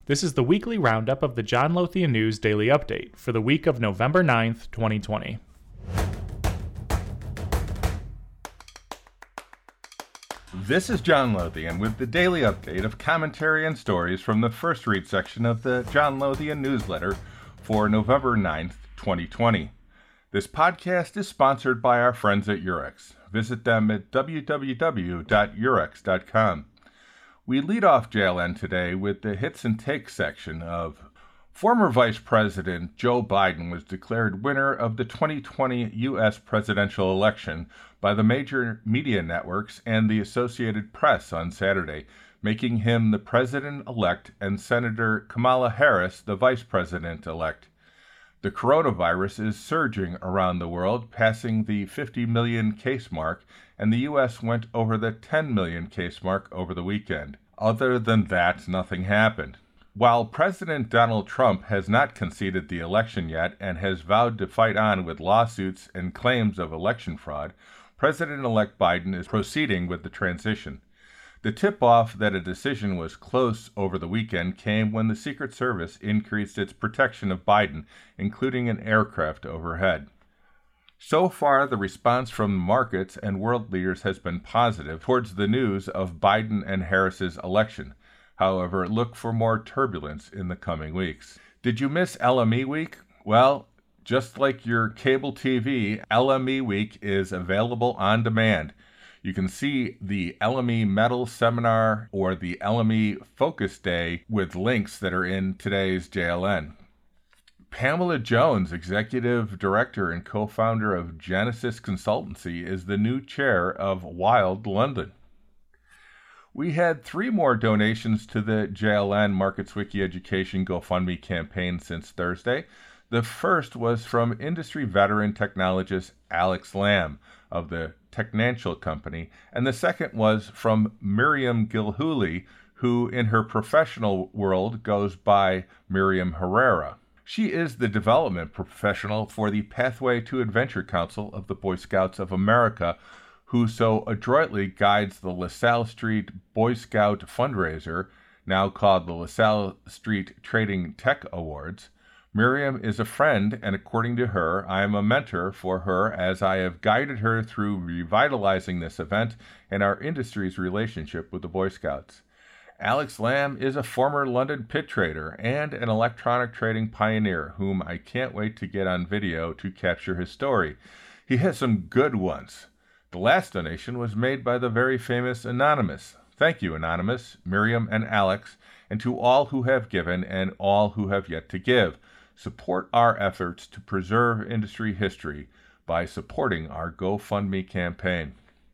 This is the weekly roundup of the John Lothian News Daily Update for the week of November 9th, 2020. This is John Lothian with the daily update of commentary and stories from the First Read section of the John Lothian newsletter for November 9th, 2020. This podcast is sponsored by our friends at Eurex. Visit them at www.eurex.com. We lead off JLN today with the hits and takes section of former Vice President Joe Biden was declared winner of the 2020 U.S. presidential election by the major media networks and the Associated Press on Saturday, making him the president-elect and Senator Kamala Harris the vice president-elect. The coronavirus is surging around the world, passing the 50 million case mark, and the U.S. went over the 10 million case mark over the weekend. Other than that, nothing happened. While President Donald Trump has not conceded the election yet and has vowed to fight on with lawsuits and claims of election fraud, President-elect Biden is proceeding with the transition. The tip-off that a decision was close over the weekend came when the Secret Service increased its protection of Biden, including an aircraft overhead. So far, the response from markets and world leaders has been positive towards the news of Biden and Harris's election. However, look for more turbulence in the coming weeks. Did you miss LME Week? Well, just like your cable TV, LME Week is available on demand. You can see the LME Metal Seminar or the LME Focus Day with links that are in today's JLN. Pamela Jones, Executive Director and co-founder of Genesis Consultancy, is the new chair of Wild London. We had 3 more donations to the JLN Markets Wiki Education GoFundMe campaign since Thursday. The first was from industry veteran technologist Alex Lamb of the Technantial Company, and the second was from Miriam Gilhooly, who in her professional world goes by Miriam Herrera. She is the development professional for the Pathway to Adventure Council of the Boy Scouts of America, who so adroitly guides the LaSalle Street Boy Scout fundraiser, now called the LaSalle Street Trading Tech Awards. Miriam is a friend, and according to her, I am a mentor for her as I have guided her through revitalizing this event and our industry's relationship with the Boy Scouts. Alex Lamb is a former London pit trader and an electronic trading pioneer whom I can't wait to get on video to capture his story. He has some good ones. The last donation was made by the very famous Anonymous. Thank you, Anonymous, Miriam, and Alex, and to all who have given and all who have yet to give. Support our efforts to preserve industry history by supporting our GoFundMe campaign.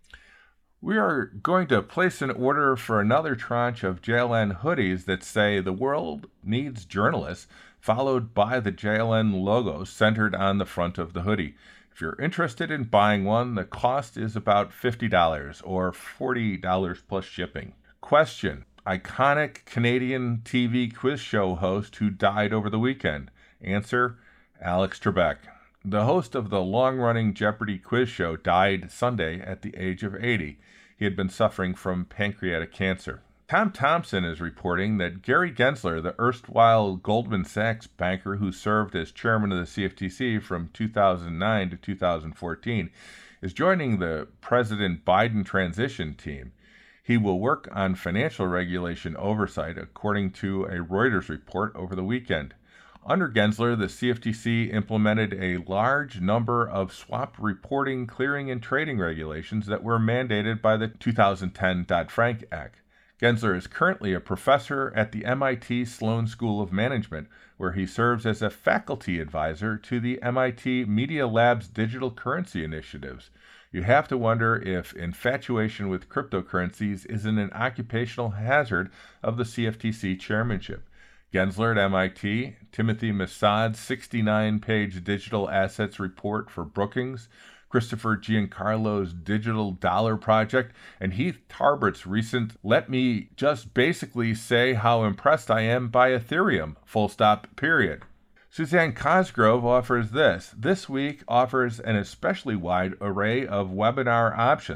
We are going to place an order for another tranche of JLN hoodies that say "The world needs journalists," followed by the JLN logo centered on the front of the hoodie. If you're interested in buying one, the cost is about $50 or $40 plus shipping. Question: iconic Canadian TV quiz show host who died over the weekend. Answer: Alex Trebek. The host of the long-running Jeopardy quiz show died Sunday at the age of 80. He had been suffering from pancreatic cancer. Tom Thompson is reporting that Gary Gensler, the erstwhile Goldman Sachs banker who served as chairman of the CFTC from 2009 to 2014, is joining the President Biden transition team. He will work on financial regulation oversight, according to a Reuters report over the weekend. Under Gensler, the CFTC implemented a large number of swap reporting, clearing, and trading regulations that were mandated by the 2010 Dodd-Frank Act. Gensler is currently a professor at the MIT Sloan School of Management, where he serves as a faculty advisor to the MIT Media Lab's digital currency initiatives. You have to wonder if infatuation with cryptocurrencies isn't an occupational hazard of the CFTC chairmanship. Gensler at MIT, Timothy Massad's 69-page digital assets report for Brookings, Christopher Giancarlo's Digital Dollar Project, and Heath Tarbert's recent "Let me just basically say how impressed I am by Ethereum, full stop, period." Suzanne Cosgrove offers this. This week offers an especially wide array of webinar options.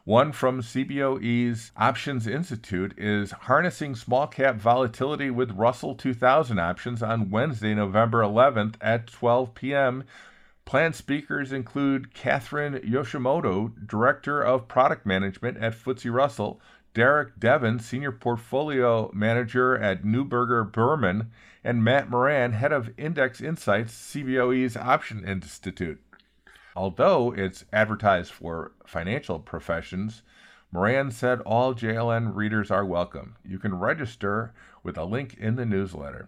One from CBOE's Options Institute is harnessing small cap volatility with Russell 2000 options on Wednesday, November 11th at 12 p.m. Planned speakers include Catherine Yoshimoto, Director of Product Management at FTSE Russell, Derek Devon, Senior Portfolio Manager at Neuberger Berman, and Matt Moran, Head of Index Insights, CBOE's Option Institute. Although it's advertised for financial professions, Moran said all JLN readers are welcome. You can register with a link in the newsletter.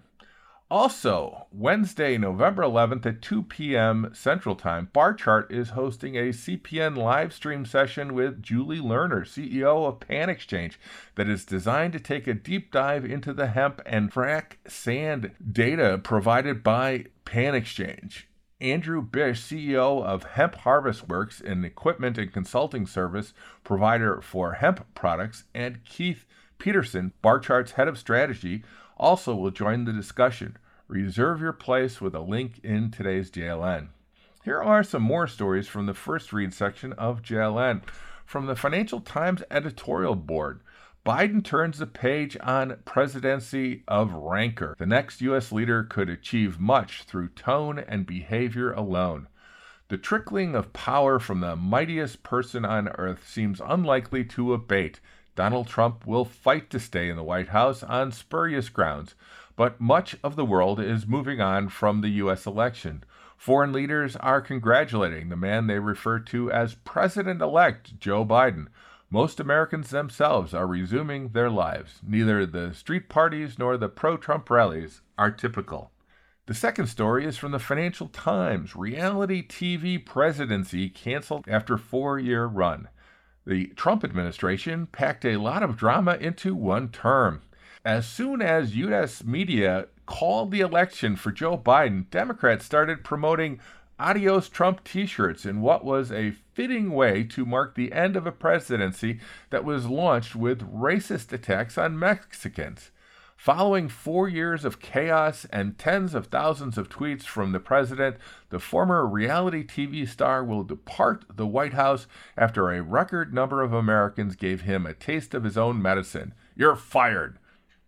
Also, Wednesday, November 11th at 2 p.m. Central Time, Barchart is hosting a CPN live stream session with Julie Lerner, CEO of PanExchange, that is designed to take a deep dive into the hemp and frac sand data provided by PanExchange. Andrew Bish, CEO of Hemp Harvest Works, an equipment and consulting service provider for hemp products, and Keith Peterson, Barchart's head of strategy, also will join the discussion. Reserve your place with a link in today's JLN. Here are some more stories from the first read section of JLN. From the Financial Times editorial board, Biden turns the page on presidency of rancor. The next U.S. leader could achieve much through tone and behavior alone. The trickling of power from the mightiest person on earth seems unlikely to abate. Donald Trump will fight to stay in the White House on spurious grounds, but much of the world is moving on from the U.S. election. Foreign leaders are congratulating the man they refer to as President-elect Joe Biden. Most Americans themselves are resuming their lives. Neither the street parties nor the pro-Trump rallies are typical. The second story is from the Financial Times. Reality TV presidency canceled after 4-year run. The Trump administration packed a lot of drama into one term. As soon as U.S. media called the election for Joe Biden, Democrats started promoting Adios Trump t-shirts in what was a fitting way to mark the end of a presidency that was launched with racist attacks on Mexicans. Following 4 years of chaos and tens of thousands of tweets from the president, the former reality TV star will depart the White House after a record number of Americans gave him a taste of his own medicine. You're fired.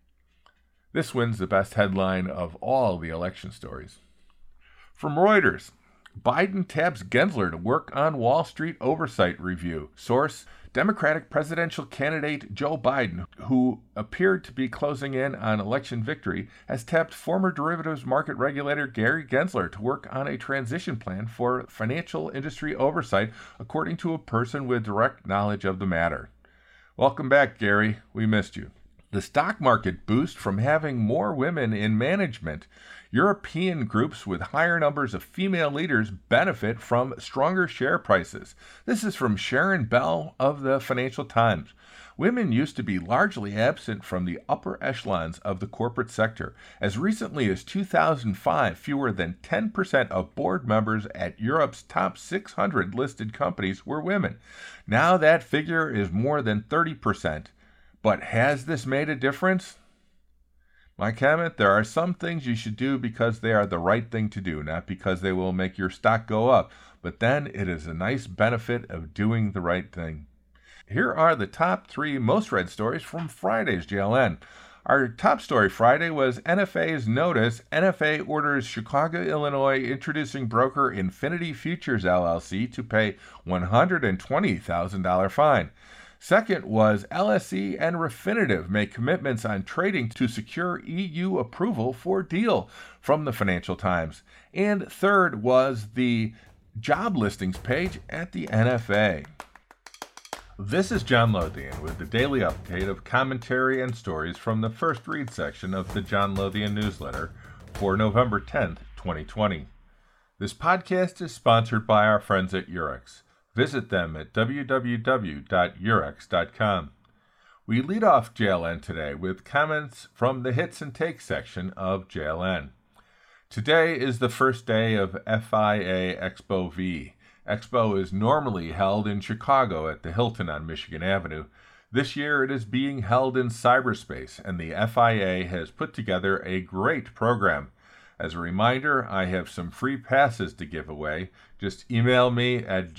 This wins the best headline of all the election stories. From Reuters, Biden taps Gensler to work on Wall Street oversight review. Source, Democratic presidential candidate Joe Biden, who appeared to be closing in on election victory, has tapped former derivatives market regulator Gary Gensler to work on a transition plan for financial industry oversight, according to a person with direct knowledge of the matter. Welcome back, Gary. We missed you. The stock market boost from having more women in management. European groups with higher numbers of female leaders benefit from stronger share prices. This is from Sharon Bell of the Financial Times. Women used to be largely absent from the upper echelons of the corporate sector. As recently as 2005, fewer than 10% of board members at Europe's top 600 listed companies were women. Now that figure is more than 30%. But has this made a difference? My comment, there are some things you should do because they are the right thing to do, not because they will make your stock go up, but then it is a nice benefit of doing the right thing. Here are the top 3 most read stories from Friday's JLN. Our top story Friday was NFA's notice. NFA orders Chicago, Illinois, introducing broker Infinity Futures LLC to pay $120,000 fine. Second was LSE and Refinitiv make commitments on trading to secure EU approval for deal, from the Financial Times. And third was the job listings page at the NFA. This is John Lothian with the daily update of commentary and stories from the first read section of the John Lothian newsletter for November 10th, 2020. This podcast is sponsored by our friends at Eurex. Visit them at www.eurex.com. We lead off JLN today with comments from the Hits and Takes section of JLN. Today is the first day of FIA Expo V. Expo is normally held in Chicago at the Hilton on Michigan Avenue. This year it is being held in cyberspace, and the FIA has put together a great program. As a reminder, I have some free passes to give away. Just email me at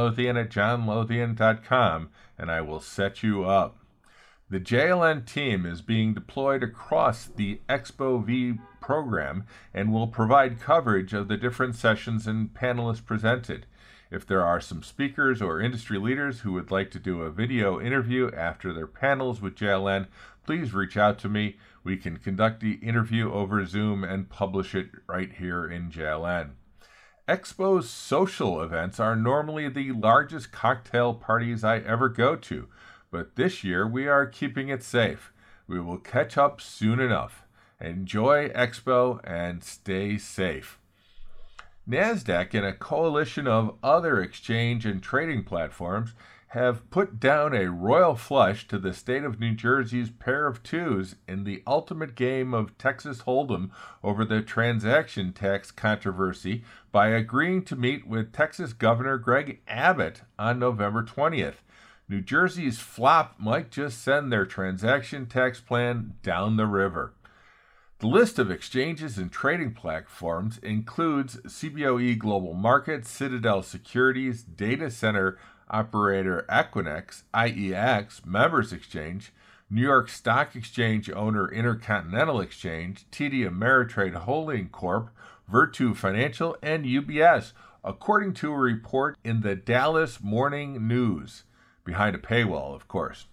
johnlothian@johnlothian.com and I will set you up. The JLN team is being deployed across the Expo V program and will provide coverage of the different sessions and panelists presented. If there are some speakers or industry leaders who would like to do a video interview after their panels with JLN, please reach out to me. We can conduct the interview over Zoom and publish it right here in JLN. Expo's social events are normally the largest cocktail parties I ever go to, but this year we are keeping it safe. We will catch up soon enough. Enjoy Expo and stay safe. NASDAQ and a coalition of other exchange and trading platforms have put down a royal flush to the state of New Jersey's pair of twos in the ultimate game of Texas Hold'em over the transaction tax controversy by agreeing to meet with Texas Governor Greg Abbott on November 20th. New Jersey's flop might just send their transaction tax plan down the river. The list of exchanges and trading platforms includes CBOE Global Markets, Citadel Securities, data center operator Equinix, IEX, Members Exchange, New York Stock Exchange owner Intercontinental Exchange, TD Ameritrade Holding Corp., Virtu Financial, and UBS, according to a report in the Dallas Morning News, behind a paywall, of course.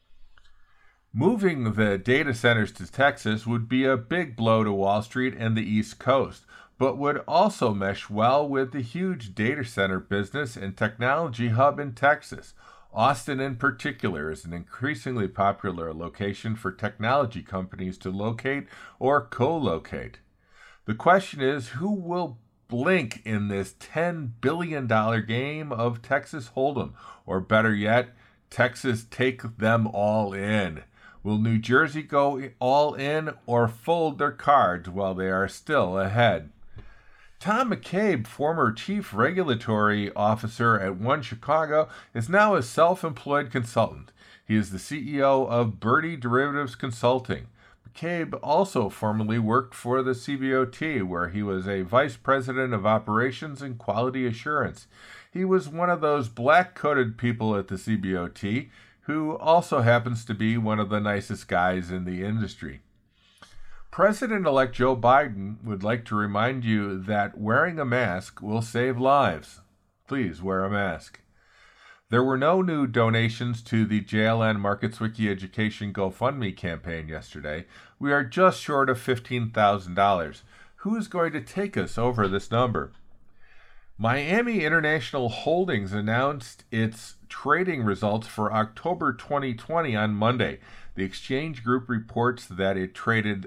Moving the data centers to Texas would be a big blow to Wall Street and the East Coast, but would also mesh well with the huge data center business and technology hub in Texas. Austin in particular is an increasingly popular location for technology companies to locate or co-locate. The question is, who will blink in this $10 billion game of Texas Hold'em? Or better yet, Texas take them all in. Will New Jersey go all in or fold their cards while they are still ahead? Tom McCabe, former chief regulatory officer at One Chicago, is now a self-employed consultant. He is the CEO of Birdie Derivatives Consulting. McCabe also formerly worked for the CBOT, where he was a vice president of operations and quality assurance. He was one of those black-coated people at the CBOT who also happens to be one of the nicest guys in the industry. President-elect Joe Biden would like to remind you that wearing a mask will save lives. Please wear a mask. There were no new donations to the JLN MarketsWiki Education GoFundMe campaign yesterday. We are just short of $15,000. Who is going to take us over this number? Miami International Holdings announced its trading results for October 2020 on Monday. The exchange group reports that it traded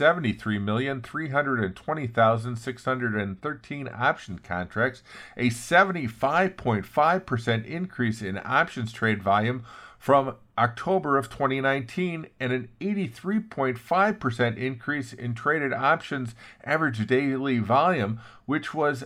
73,320,613 option contracts, a 75.5% increase in options trade volume from October of 2019, and an 83.5% increase in traded options average daily volume, which was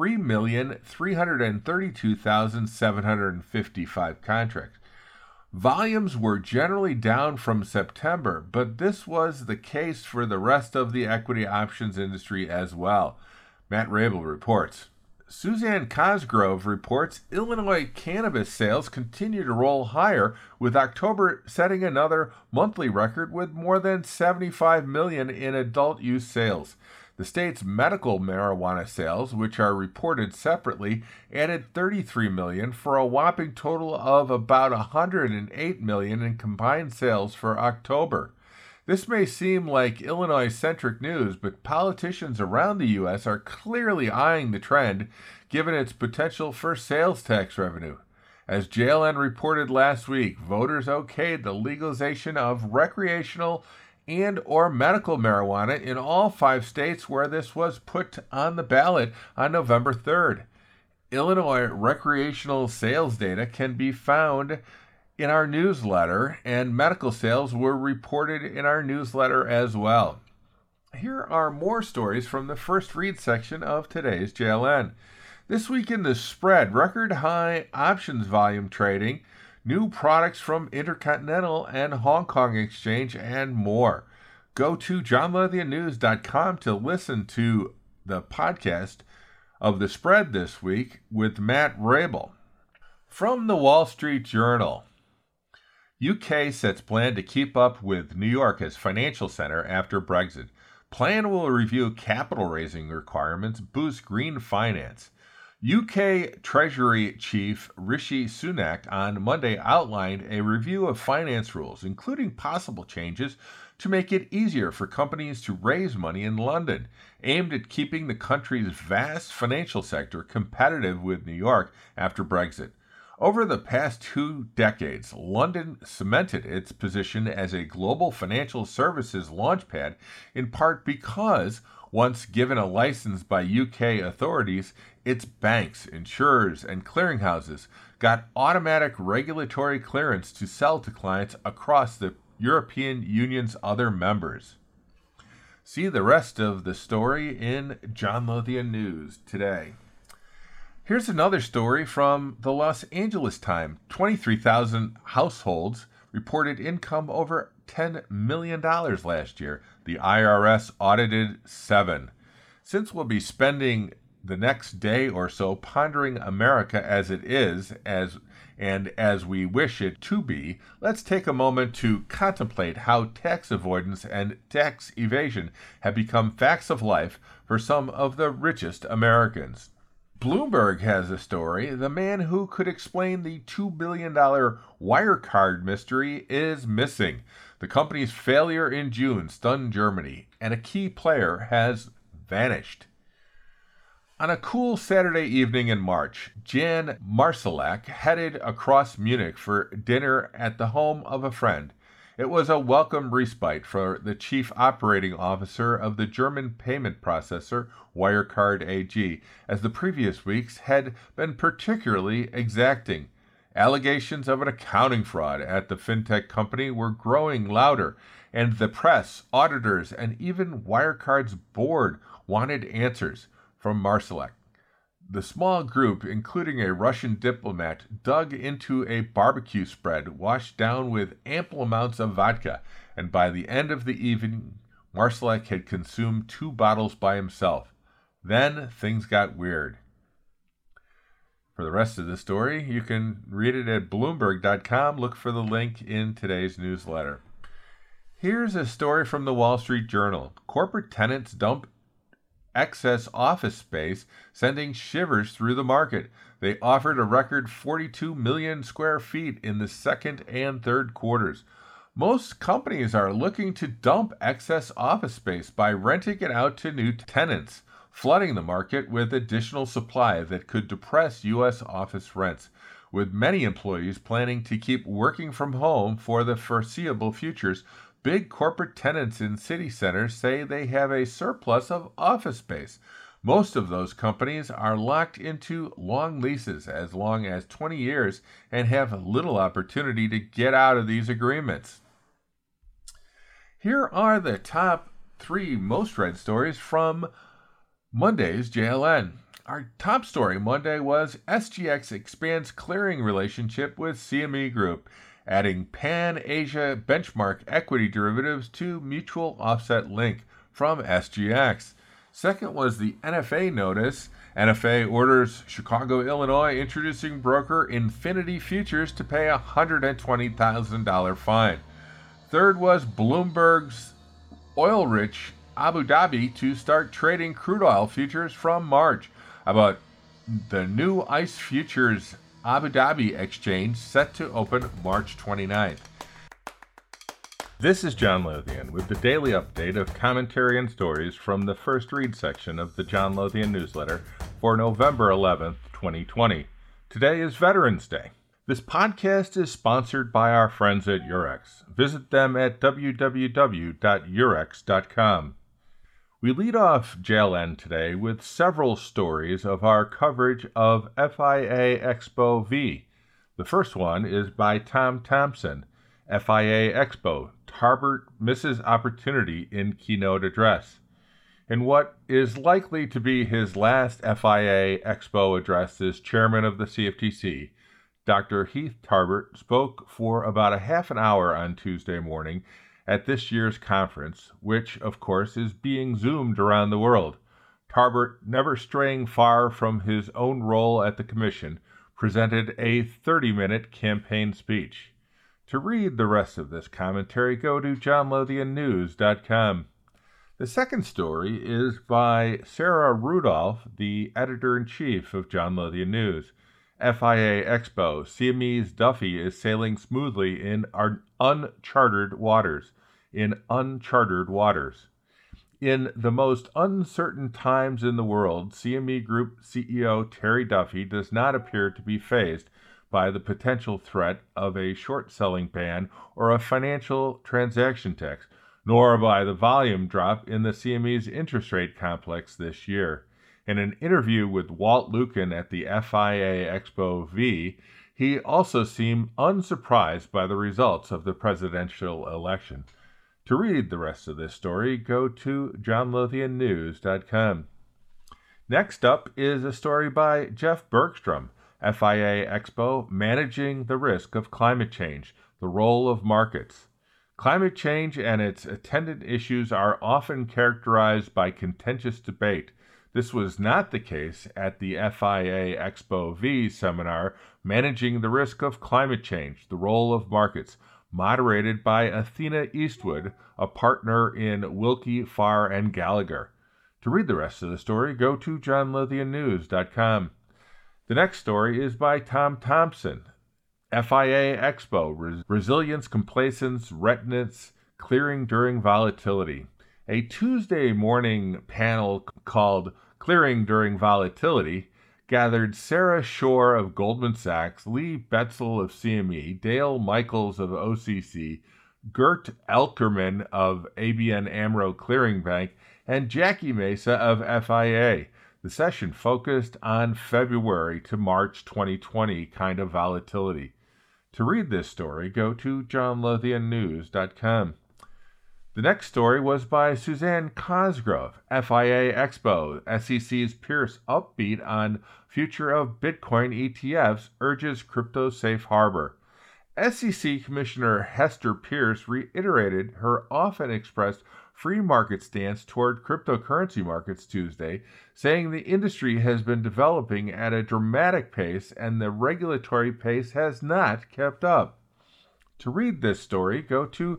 3,332,755 contracts. Volumes were generally down from September, but this was the case for the rest of the equity options industry as well. Matt Rabel reports. Suzanne Cosgrove reports Illinois cannabis sales continue to roll higher, with October setting another monthly record with more than $75 million in adult use sales. The state's medical marijuana sales, which are reported separately, added $33 million for a whopping total of about $108 million in combined sales for October. This may seem like Illinois-centric news, but politicians around the U.S. are clearly eyeing the trend, given its potential for sales tax revenue. As JLN reported last week, voters okayed the legalization of recreational and or medical marijuana in all 5 states where this was put on the ballot on November 3rd. Illinois recreational sales data can be found in our newsletter, and medical sales were reported in our newsletter as well. Here are more stories from the first read section of today's JLN. This week in the spread, record high options volume trading, new products from Intercontinental and Hong Kong Exchange, and more. go to johnlothiannews.com to listen to the podcast of The Spread this week with Matt Rabel. From the Wall Street Journal, UK sets plan to keep up with New York as financial center after Brexit. Plan will review capital raising requirements, boost green finance. UK Treasury Chief Rishi Sunak on Monday outlined a review of finance rules, including possible changes to make it easier for companies to raise money in London, aimed at keeping the country's vast financial sector competitive with New York after Brexit. Over the past 2 decades, London cemented its position as a global financial services launchpad, in part because, once given a license by UK authorities, its banks, insurers, and clearinghouses got automatic regulatory clearance to sell to clients across the European Union's other members. See the rest of the story in John Lothian News today. Here's another story from the Los Angeles Times. 23,000 households reported income over $10 million last year. The IRS audited 7. Since we'll be spending the next day or so pondering America as it is, as we wish it to be, let's take a moment to contemplate how tax avoidance and tax evasion have become facts of life for some of the richest Americans. Bloomberg has a story. The man who could explain the $2 billion Wirecard mystery is missing. The company's failure in June stunned Germany, and a key player has vanished. On a cool Saturday evening in March, Jan Marsalek headed across Munich for dinner at the home of a friend. It was a welcome respite for the chief operating officer of the German payment processor Wirecard AG, as the previous weeks had been particularly exacting. Allegations of an accounting fraud at the fintech company were growing louder, and the press, auditors, and even Wirecard's board wanted answers from Marsalek. The small group, including a Russian diplomat, dug into a barbecue spread washed down with ample amounts of vodka, and by the end of the evening, Marsalek had consumed 2 bottles by himself. Then things got weird. For the rest of the story, you can read it at Bloomberg.com. Look for the link in today's newsletter. Here's a story from the Wall Street Journal. Corporate tenants dump excess office space, sending shivers through the market. They offered a record 42 million square feet in the second and third quarters. Most companies are looking to dump excess office space by renting it out to new tenants, flooding the market with additional supply that could depress U.S. office rents, with many employees planning to keep working from home for the foreseeable futures. Big corporate tenants in city centers say they have a surplus of office space. Most of those companies are locked into long leases as long as 20 years and have little opportunity to get out of these agreements. Here are the top 3 most read stories from Monday's JLN. Our top story Monday was SGX expands clearing relationship with CME Group, adding Pan-Asia benchmark equity derivatives to mutual offset link from SGX. Second was the NFA notice. NFA orders Chicago, Illinois, introducing broker Infinity Futures to pay a $120,000 fine. Third was Bloomberg's oil-rich Abu Dhabi to start trading crude oil futures from March. About the new ICE futures Abu Dhabi exchange set to open March 29th. This is John Lothian with the daily update of commentary and stories from the First Read section of the John Lothian newsletter for November 11th, 2020. Today is Veterans Day. This podcast is sponsored by our friends at Eurex. Visit them at www.eurex.com. We lead off JLN today with several stories of our coverage of FIA Expo V. The first one is by Tom Thompson. FIA Expo, Tarbert misses opportunity in keynote address. In what is likely to be his last FIA Expo address as chairman of the CFTC, Dr. Heath Tarbert spoke for about a half an hour on Tuesday morning at this year's conference, which, of course, is being zoomed around the world. Tarbert, never straying far from his own role at the commission, presented a 30-minute campaign speech. To read the rest of this commentary, go to johnlothiannews.com. The second story is by Sarah Rudolph, the editor-in-chief of John Lothian News. FIA Expo, CME's Duffy is sailing smoothly in uncharted waters. In the most uncertain times in the world, CME Group CEO Terry Duffy does not appear to be fazed by the potential threat of a short-selling ban or a financial transaction tax, nor by the volume drop in the CME's interest rate complex this year. In an interview with Walt Lucan at the FIA Expo V, he also seemed unsurprised by the results of the presidential election. To read the rest of this story, go to johnlothiannews.com. Next up is a story by Jeff Bergstrom, FIA Expo, Managing the Risk of Climate Change, the Role of Markets. Climate change and its attendant issues are often characterized by contentious debate. This was not the case at the FIA Expo V seminar, Managing the Risk of Climate Change, the Role of Markets, moderated by Athena Eastwood, a partner in Wilkie, Farr, and Gallagher. To read the rest of the story, go to johnlothiannews.com. The next story is by Tom Thompson, FIA Expo, Resilience, Complacence, Reticence, Clearing During Volatility. A Tuesday morning panel called Clearing During Volatility gathered Sarah Shore of Goldman Sachs, Lee Betzel of CME, Dale Michaels of OCC, Gert Elkerman of ABN AMRO Clearing Bank, and Jackie Mesa of FIA. The session focused on February to March 2020 kind of volatility. To read this story, go to johnlothiannews.com. The next story was by Suzanne Cosgrove, FIA Expo. SEC's Pierce upbeat on future of Bitcoin ETFs, urges crypto safe harbor. SEC Commissioner Hester Pierce reiterated her often expressed free market stance toward cryptocurrency markets Tuesday, saying the industry has been developing at a dramatic pace and the regulatory pace has not kept up. To read this story, go to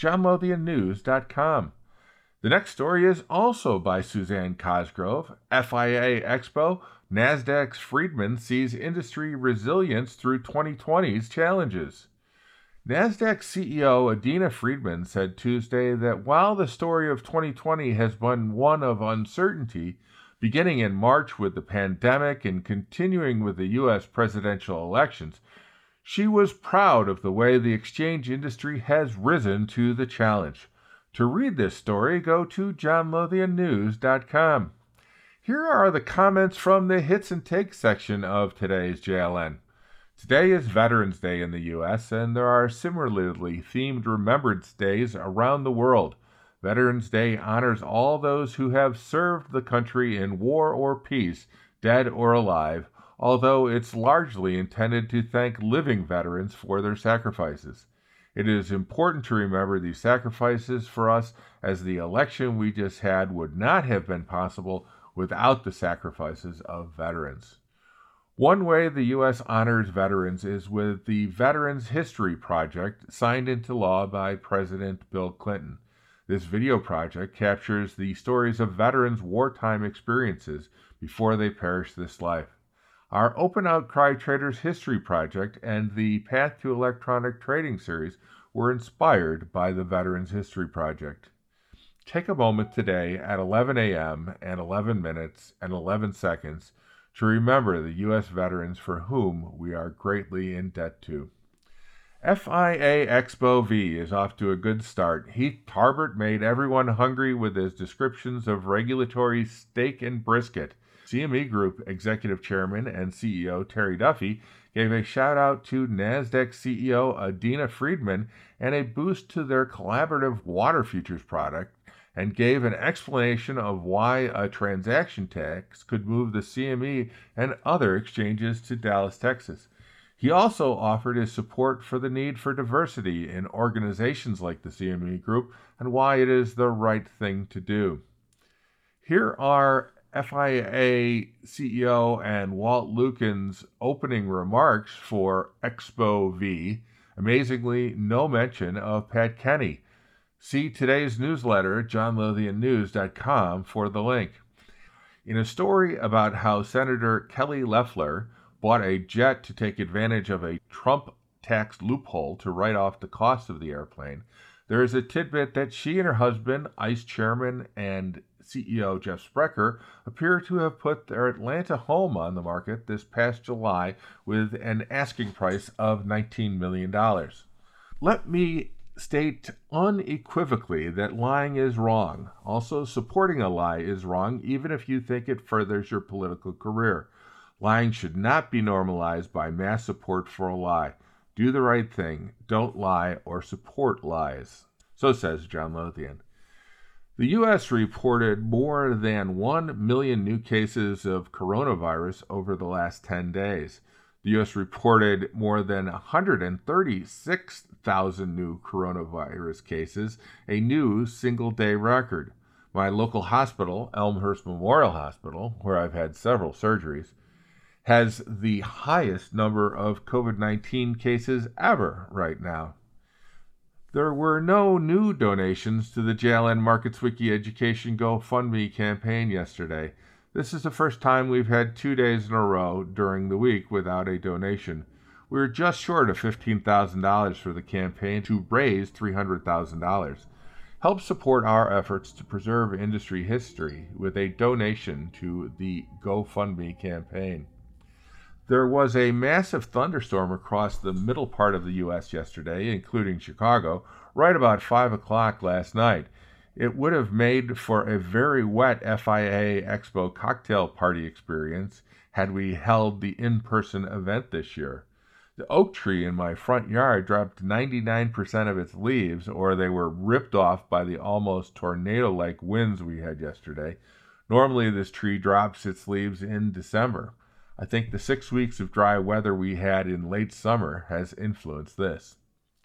johnlothiannews.com. The next story is also by Suzanne Cosgrove, FIA Expo. Nasdaq's Friedman sees industry resilience through 2020's challenges. Nasdaq CEO Adena Friedman said Tuesday that while the story of 2020 has been one of uncertainty, beginning in March with the pandemic and continuing with the U.S. presidential elections, she was proud of the way the exchange industry has risen to the challenge. To read this story, go to johnlothiannews.com. Here are the comments from the Hits and Takes section of today's JLN. Today is Veterans Day in the U.S., and there are similarly themed Remembrance Days around the world. Veterans Day honors all those who have served the country in war or peace, dead or alive, although it's largely intended to thank living veterans for their sacrifices. It is important to remember these sacrifices for us, as the election we just had would not have been possible without the sacrifices of veterans. One way the U.S. honors veterans is with the Veterans History Project, signed into law by President Bill Clinton. This video project captures the stories of veterans' wartime experiences before they perished this life. Our Open Outcry Traders History Project and the Path to Electronic Trading series were inspired by the Veterans History Project. Take a moment today at 11 a.m. and 11 minutes and 11 seconds to remember the U.S. veterans for whom we are greatly in debt to. FIA Expo V is off to a good start. Heath Tarbert made everyone hungry with his descriptions of regulatory steak and brisket. CME Group Executive Chairman and CEO Terry Duffy gave a shout-out to NASDAQ CEO Adena Friedman and a boost to their collaborative water futures product, and gave an explanation of why a transaction tax could move the CME and other exchanges to Dallas, Texas. He also offered his support for the need for diversity in organizations like the CME Group and why it is the right thing to do. Here are FIA CEO and Walt Lukin's opening remarks for Expo V. Amazingly, no mention of Pat Kenny. See today's newsletter, johnlothiannews.com, for the link. In a story about how Senator Kelly Loeffler bought a jet to take advantage of a Trump tax loophole to write off the cost of the airplane, there is a tidbit that she and her husband, ICE Chairman and CEO Jeff Sprecher, appear to have put their Atlanta home on the market this past July with an asking price of $19 million. Let me state unequivocally that lying is wrong. Also, supporting a lie is wrong, even if you think it furthers your political career. Lying should not be normalized by mass support for a lie. Do the right thing. Don't lie or support lies. So says John Lothian. The U.S. reported more than 1 million new cases of coronavirus over the last 10 days. The U.S. reported more than 136,000 new coronavirus cases, a new single-day record. My local hospital, Elmhurst Memorial Hospital, where I've had several surgeries, has the highest number of COVID-19 cases ever right now. There were no new donations to the JLN MarketsWiki Education GoFundMe campaign yesterday. This is the first time we've had 2 days in a row during the week without a donation. We were just short of $15,000 for the campaign to raise $300,000. Help support our efforts to preserve industry history with a donation to the GoFundMe campaign. There was a massive thunderstorm across the middle part of the U.S. yesterday, including Chicago, right about 5 o'clock last night. It would have made for a very wet FIA Expo cocktail party experience had we held the in-person event this year. The oak tree in my front yard dropped 99% of its leaves, or they were ripped off by the almost tornado-like winds we had yesterday. Normally, this tree drops its leaves in December. I think the 6 weeks of dry weather we had in late summer has influenced this.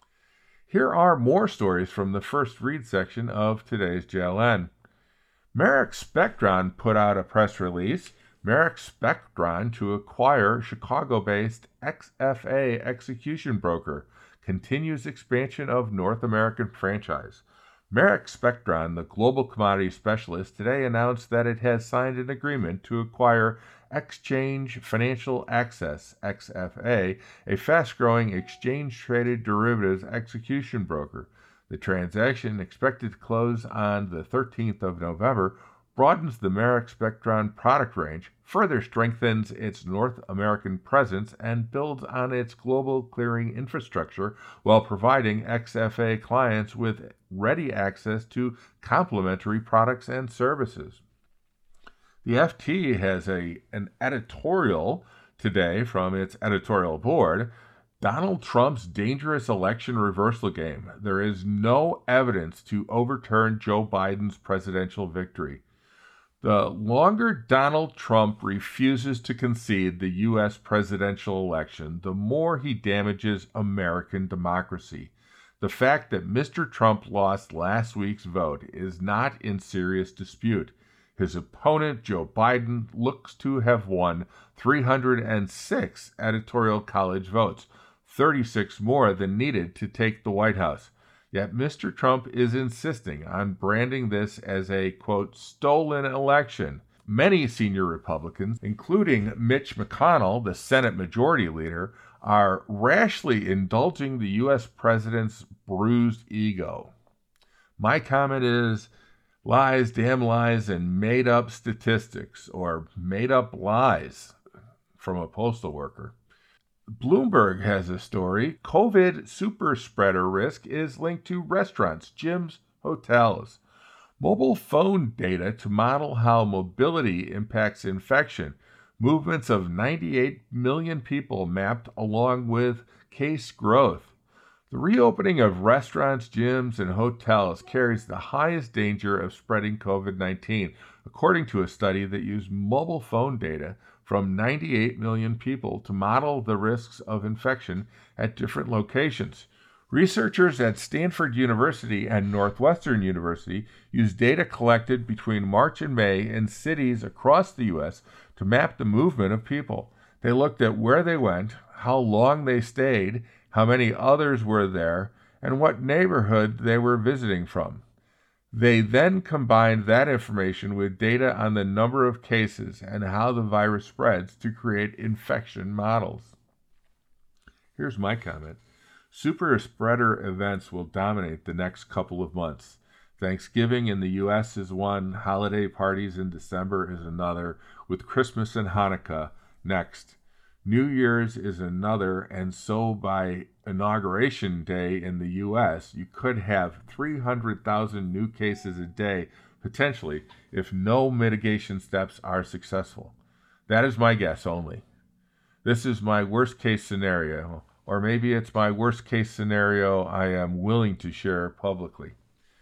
Here are more stories from the first read section of today's JLN. Marex Spectron put out a press release. Marex Spectron to acquire Chicago-based XFA execution broker continues expansion of North American franchise. Marex Spectron, the global commodity specialist, today announced that it has signed an agreement to acquire Exchange Financial Access, XFA, a fast-growing exchange-traded derivatives execution broker. The transaction, expected to close on the 13th of November, broadens the Marex Spectron product range, further strengthens its North American presence, and builds on its global clearing infrastructure while providing XFA clients with ready access to complementary products and services. The FT has an editorial today from its editorial board. Donald Trump's dangerous election reversal game. There is no evidence to overturn Joe Biden's presidential victory. The longer Donald Trump refuses to concede the U.S. presidential election, the more he damages American democracy. The fact that Mr. Trump lost last week's vote is not in serious dispute. His opponent, Joe Biden, looks to have won 306 editorial college votes, 36 more than needed to take the White House. Yet Mr. Trump is insisting on branding this as a, quote, stolen election. Many senior Republicans, including Mitch McConnell, the Senate Majority Leader, are rashly indulging the U.S. president's bruised ego. My comment is, lies, damn lies, and made-up statistics, or made-up lies, from a postal worker. Bloomberg has a story. COVID super spreader risk is linked to restaurants, gyms, hotels. Mobile phone data to model how mobility impacts infection. Movements of 98 million people mapped along with case growth. The reopening of restaurants, gyms, and hotels carries the highest danger of spreading COVID-19, according to a study that used mobile phone data from 98 million people to model the risks of infection at different locations. Researchers at Stanford University and Northwestern University used data collected between March and May in cities across the U.S. to map the movement of people. They looked at where they went, how long they stayed, how many others were there, and what neighborhood they were visiting from. They then combined that information with data on the number of cases and how the virus spreads to create infection models. Here's my comment. Super spreader events will dominate the next couple of months. Thanksgiving in the U.S. is one, holiday parties in December is another, with Christmas and Hanukkah next. New Year's is another, and so by Inauguration Day in the U.S., you could have 300,000 new cases a day, potentially, if no mitigation steps are successful. That is my guess only. This is my worst-case scenario, or maybe it's my worst-case scenario I am willing to share publicly.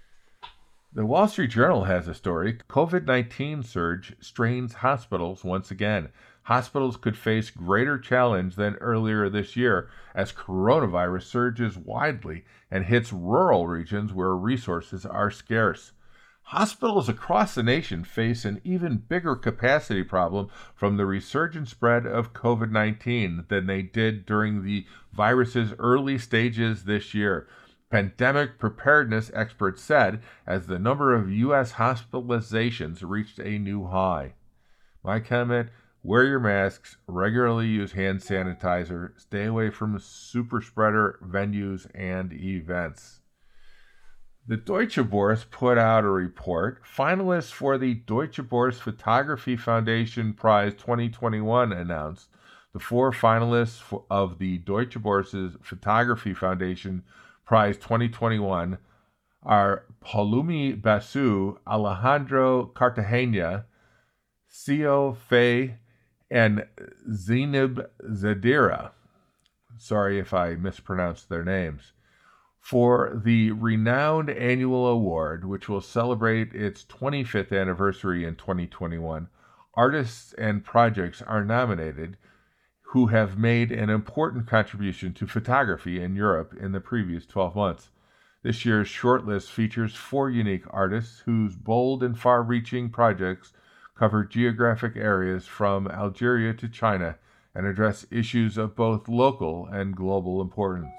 The Wall Street Journal has a story. COVID-19 surge strains hospitals once again. Hospitals could face greater challenge than earlier this year as coronavirus surges widely and hits rural regions where resources are scarce. Hospitals across the nation face an even bigger capacity problem from the resurgent spread of COVID-19 than they did during the virus's early stages this year. Pandemic preparedness experts said as the number of U.S. hospitalizations reached a new high. My comment, wear your masks, regularly use hand sanitizer, stay away from super spreader venues and events. The Deutsche Börse put out a report. Finalists for the Deutsche Börse Photography Foundation Prize 2021 announced. The 4 finalists of the Deutsche Börse's Photography Foundation Prize 2021 are Palumi Basu, Alejandro Cartagena, Sio Fei, and Zainab Zadira. Sorry if I mispronounced their names. For the renowned annual award, which will celebrate its 25th anniversary in 2021, artists and projects are nominated who have made an important contribution to photography in Europe in the previous 12 months. This year's shortlist features 4 unique artists whose bold and far-reaching projects cover geographic areas from Algeria to China and address issues of both local and global importance.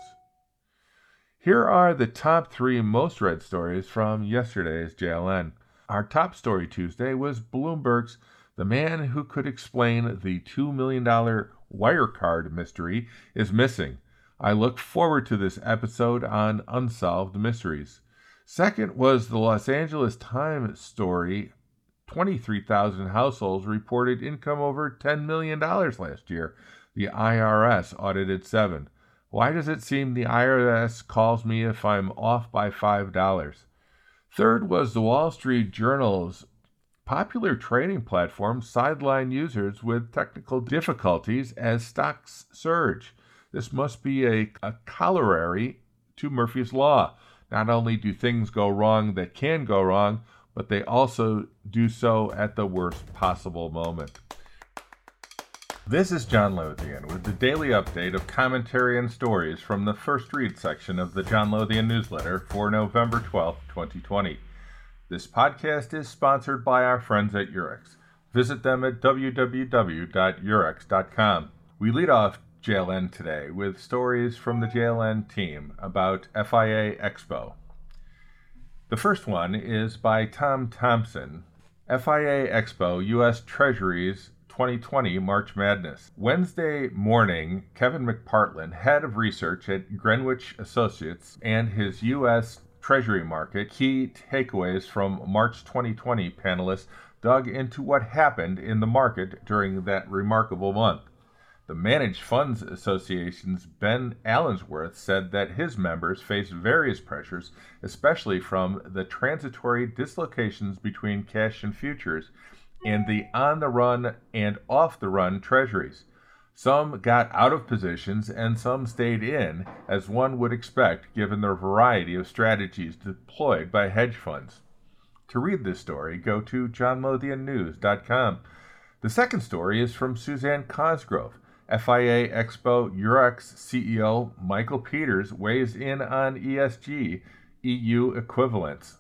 Here are the top 3 most read stories from yesterday's JLN. Our top story Tuesday was Bloomberg's "The Man Who Could Explain the $2 Million Wirecard Mystery is Missing." I look forward to this episode on Unsolved Mysteries. Second was the Los Angeles Times story, 23,000 households reported income over $10 million last year. The IRS audited 7. Why does it seem the IRS calls me if I'm off by $5? Third was the Wall Street Journal's popular trading platform sideline users with technical difficulties as stocks surge. This must be a corollary to Murphy's Law. Not only do things go wrong that can go wrong, but they also do so at the worst possible moment. This is John Lothian with the daily update of commentary and stories from the First Read section of the John Lothian newsletter for November 12, 2020. This podcast is sponsored by our friends at Eurex. Visit them at www.eurex.com. We lead off JLN today with stories from the JLN team about FIA Expo. The first one is by Tom Thompson, FIA Expo U.S. Treasuries 2020 March Madness. Wednesday morning, Kevin McPartland, head of research at Greenwich Associates, and his U.S. Treasury market key takeaways from March 2020 panelists dug into what happened in the market during that remarkable month. The Managed Funds Association's Ben Allensworth said that his members face various pressures, especially from the transitory dislocations between cash and futures and the on-the-run and off-the-run treasuries. Some got out of positions and some stayed in, as one would expect given the variety of strategies deployed by hedge funds. To read this story, go to johnlothiannews.com. The second story is from Suzanne Cosgrove. FIA Expo Eurex CEO Michael Peters weighs in on ESG EU equivalents.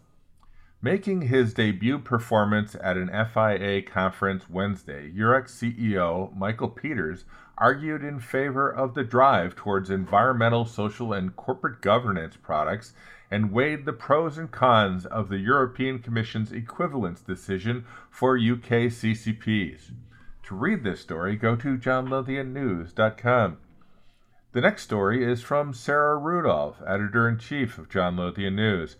Making his debut performance at an FIA conference Wednesday, Eurex CEO Michael Peters argued in favor of the drive towards environmental, social, and corporate governance products and weighed the pros and cons of the European Commission's equivalence decision for UK CCPs. To read this story, go to johnlothiannews.com. The next story is from Sarah Rudolph, editor-in-chief of John Lothian News.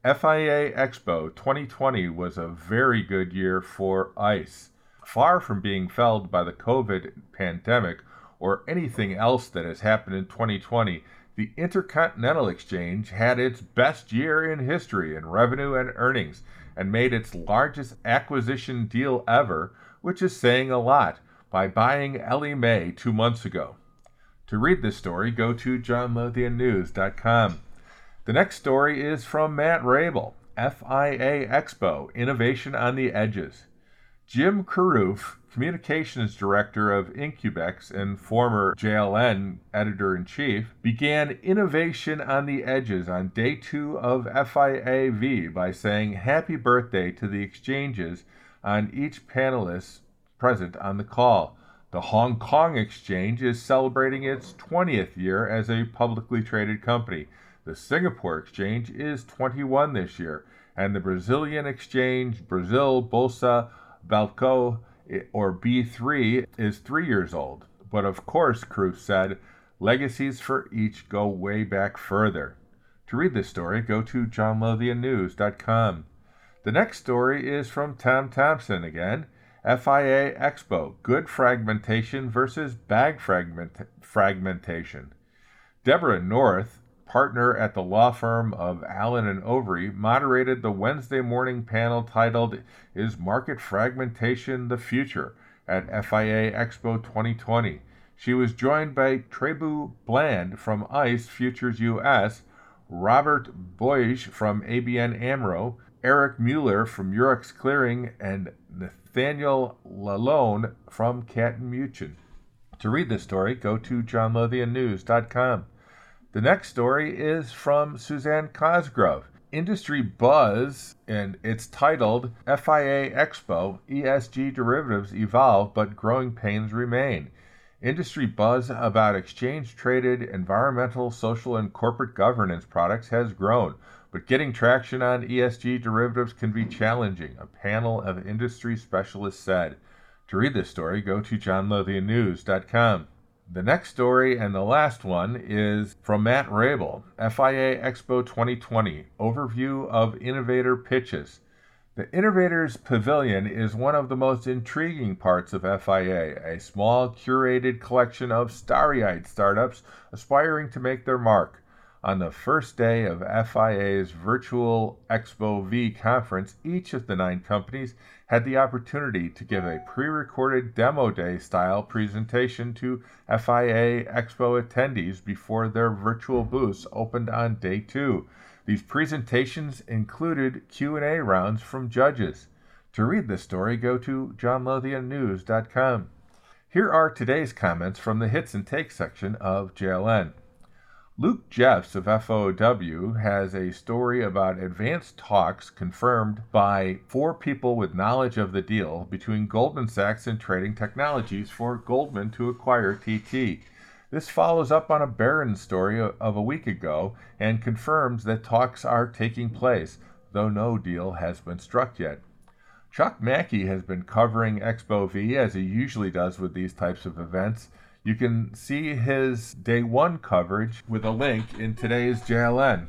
FIA Expo 2020 was a very good year for ICE. Far from being felled by the COVID pandemic or anything else that has happened in 2020, the Intercontinental Exchange had its best year in history in revenue and earnings and made its largest acquisition deal ever, which is saying a lot, by buying Ellie Mae 2 months ago. To read this story, go to johnlothiannews.com. The next story is from Matt Rabel, FIA Expo, Innovation on the Edges. Jim Carruth, Communications Director of Incubex and former JLN Editor-in-Chief, began Innovation on the Edges on day 2 of FIAV by saying happy birthday to the exchanges on each panelist present on the call. The Hong Kong Exchange is celebrating its 20th year as a publicly traded company. The Singapore Exchange is 21 this year, and the Brazilian Exchange, Brazil Bolsa Balcão, or B3, is 3 years old. But of course, Cruz said, legacies for each go way back further. To read this story, go to johnlothiannews.com. The next story is from Tom Thompson again. FIA Expo, good fragmentation versus bag fragmentation. Deborah North, partner at the law firm of Allen & Overy, moderated the Wednesday morning panel titled, Is Market Fragmentation the Future? At FIA Expo 2020. She was joined by Trebu Bland from ICE Futures US, Robert Boyge from ABN AMRO, Eric Mueller from Eurex Clearing, and Nathaniel Lalone from Catton Mutual. To read this story, go to johnlothiannews.com. The next story is from Suzanne Cosgrove. Industry Buzz, and it's titled FIA Expo, ESG Derivatives Evolve but Growing Pains Remain. Industry buzz about exchange-traded environmental, social, and corporate governance products has grown, but getting traction on ESG derivatives can be challenging, a panel of industry specialists said. To read this story, go to johnlothiannews.com. The next story and the last one is from Matt Rabel, FIA Expo 2020, Overview of Innovator Pitches. The Innovators Pavilion is one of the most intriguing parts of FIA, a small, curated collection of starry-eyed startups aspiring to make their mark. On the first day of FIA's virtual Expo V conference, each of the 9 companies had the opportunity to give a pre-recorded demo day style presentation to FIA Expo attendees before their virtual booths opened on day 2. These presentations included Q&A rounds from judges. To read this story, go to johnlothiannews.com. Here are today's comments from the Hits and Takes section of JLN. Luke Jeffs of FOW has a story about advanced talks confirmed by 4 people with knowledge of the deal between Goldman Sachs and Trading Technologies for Goldman to acquire TT. This follows up on a Barron's story of a week ago and confirms that talks are taking place, though no deal has been struck yet. Chuck Mackey has been covering Expo V as he usually does with these types of events. You can see his Day 1 coverage with a link in today's JLN.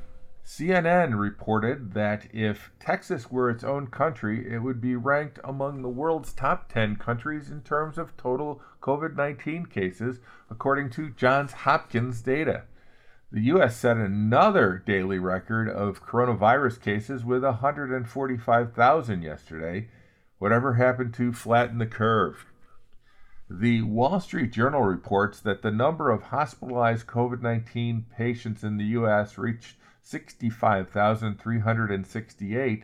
CNN reported that if Texas were its own country, it would be ranked among the world's top 10 countries in terms of total COVID-19 cases, according to Johns Hopkins data. The U.S. set another daily record of coronavirus cases with 145,000 yesterday. Whatever happened to flatten the curve? The Wall Street Journal reports that the number of hospitalized COVID-19 patients in the U.S. reached 65,368,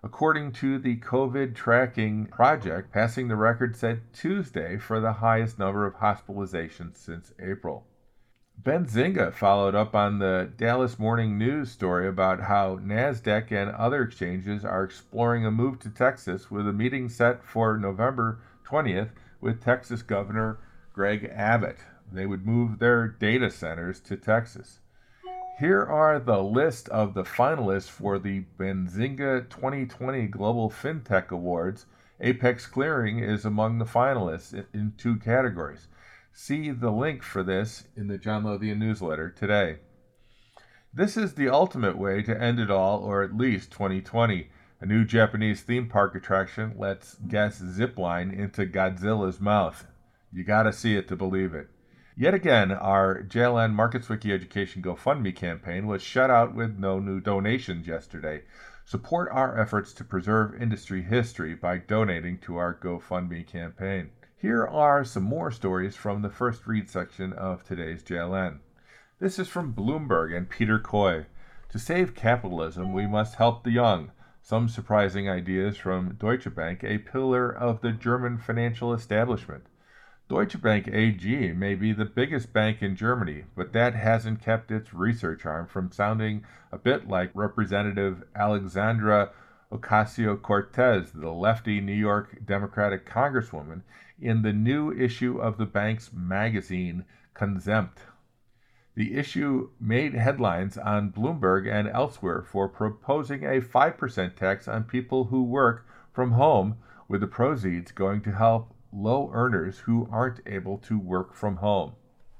according to the COVID tracking project, passing the record set Tuesday for the highest number of hospitalizations since April. Benzinga followed up on the Dallas Morning News story about how NASDAQ and other exchanges are exploring a move to Texas, with a meeting set for November 20th with Texas Governor Greg Abbott. They would move their data centers to Texas. Here are the list of the finalists for the Benzinga 2020 Global FinTech Awards. Apex Clearing is among the finalists in 2 categories. See the link for this in the John Lothian newsletter today. This is the ultimate way to end it all, or at least 2020. A new Japanese theme park attraction lets guests zipline into Godzilla's mouth. You gotta see it to believe it. Yet again, our JLN MarketsWiki Education GoFundMe campaign was shut out with no new donations yesterday. Support our efforts to preserve industry history by donating to our GoFundMe campaign. Here are some more stories from the first read section of today's JLN. This is from Bloomberg and Peter Coy. To save capitalism, we must help the young. Some surprising ideas from Deutsche Bank, a pillar of the German financial establishment. Deutsche Bank AG may be the biggest bank in Germany, but that hasn't kept its research arm from sounding a bit like Representative Alexandra Ocasio-Cortez, the lefty New York Democratic Congresswoman, in the new issue of the bank's magazine, Contempt. The issue made headlines on Bloomberg and elsewhere for proposing a 5% tax on people who work from home, with the proceeds going to help low earners who aren't able to work from home.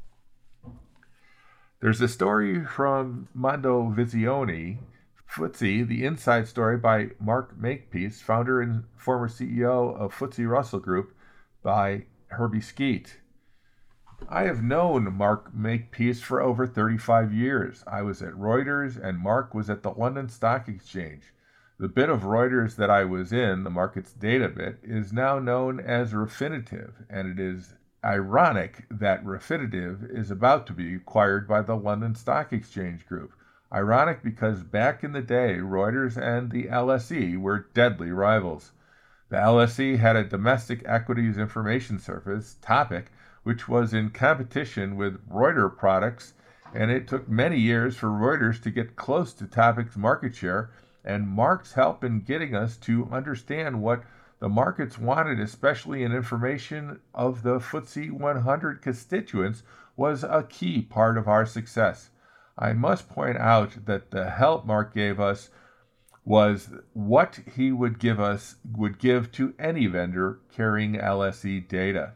There's a story from Mondovisione, FTSE, the inside story by Mark Makepeace, founder and former CEO of FTSE Russell Group, by Herbie Skeet. I have known Mark Makepeace for over 35 years. I was at Reuters and Mark was at the London Stock Exchange. The bit of Reuters that I was in, the market's data bit, is now known as Refinitiv, and it is ironic that Refinitiv is about to be acquired by the London Stock Exchange Group. Ironic because back in the day, Reuters and the LSE were deadly rivals. The LSE had a domestic equities information service, Topic, which was in competition with Reuters products, and it took many years for Reuters to get close to Topic's market share, and Mark's help in getting us to understand what the markets wanted, especially in information of the FTSE 100 constituents, was a key part of our success. I must point out that the help Mark gave us was what he would give to any vendor carrying LSE data.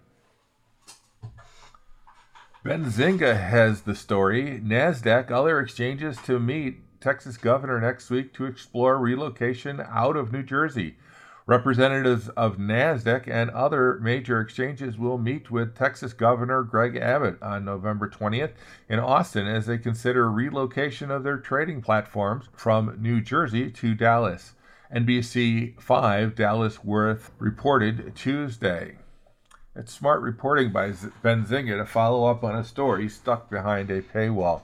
Benzinga has the story. NASDAQ, other exchanges to meet Texas governor next week to explore relocation out of New Jersey. Representatives of NASDAQ and other major exchanges will meet with Texas Governor Greg Abbott on November 20th in Austin as they consider relocation of their trading platforms from New Jersey to Dallas. NBC 5 Dallas Worth reported Tuesday. It's smart reporting by Benzinga to follow up on a story stuck behind a paywall.